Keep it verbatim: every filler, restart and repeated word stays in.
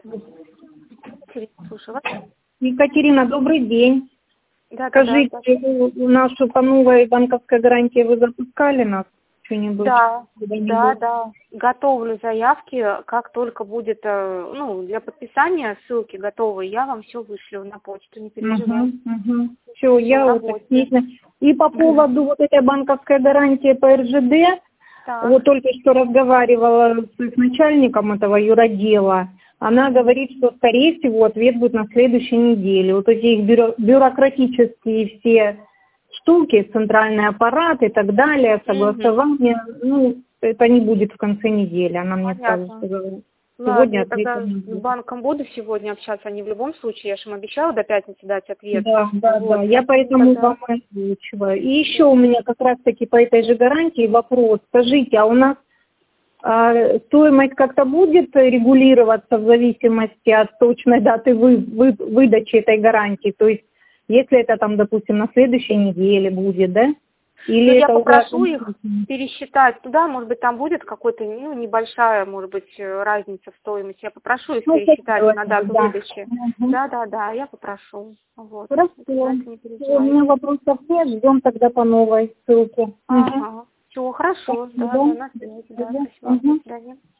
Слушаю вас. Екатерина, добрый день. Да, Скажите, да, да. нашу по новой банковской гарантии вы запускали нас что-нибудь? Да, да, да. Готовлю заявки. Как только будет, ну, для подписания ссылки готовы, я вам все вышлю на почту, не переживайте. Угу, угу. Все, я вот уточнительно. И по поводу вот этой банковской гарантии по эр жэ дэ, так. вот только что разговаривала с их начальником этого юродела. Она говорит, что, скорее всего, ответ будет на следующей неделе. Вот эти их бюро бюрократические все штуки, центральный аппарат и так далее, согласование, mm-hmm. ну, это не будет в конце недели. Она мне сразу сказала. Сегодня тогда с банком буду сегодня общаться, они в любом случае, я же им обещала до пятницы дать ответ. Да, да, вот. да, я поэтому тогда... вам озвучиваю. И еще у меня как раз-таки по этой же гарантии вопрос. Скажите, а у нас а, стоимость как-то будет регулироваться в зависимости от точной даты вы, вы, выдачи этой гарантии? То есть, если это там, допустим, на следующей неделе будет, да? Или я это попрошу уже... их пересчитать туда, может быть, там будет какой-то, ну, небольшая, может быть, разница в стоимости. Я попрошу их ну, пересчитать на дату да. выдачи. Угу. Да, да, да, я попрошу. Вот. Хорошо. У меня вопросов нет, ждем тогда по новой ссылке. Ага. Угу. Все, хорошо. Да, да, на связи. Да, спасибо. Угу. До свидания.